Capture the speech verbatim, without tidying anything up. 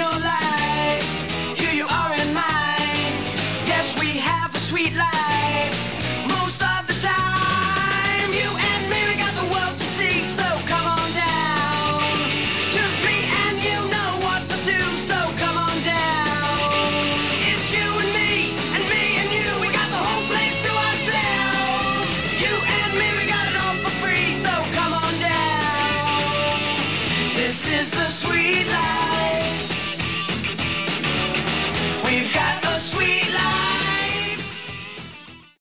your life. Here you are in mine. Yes, we have a sweet life. Most of the time, you and me, we got the world to see. So come on down. Just me and you know what to do. So come on down. It's you and me, and me and you. We got the whole place to ourselves. You and me, we got it all for free. So come on down. This is the sweet life.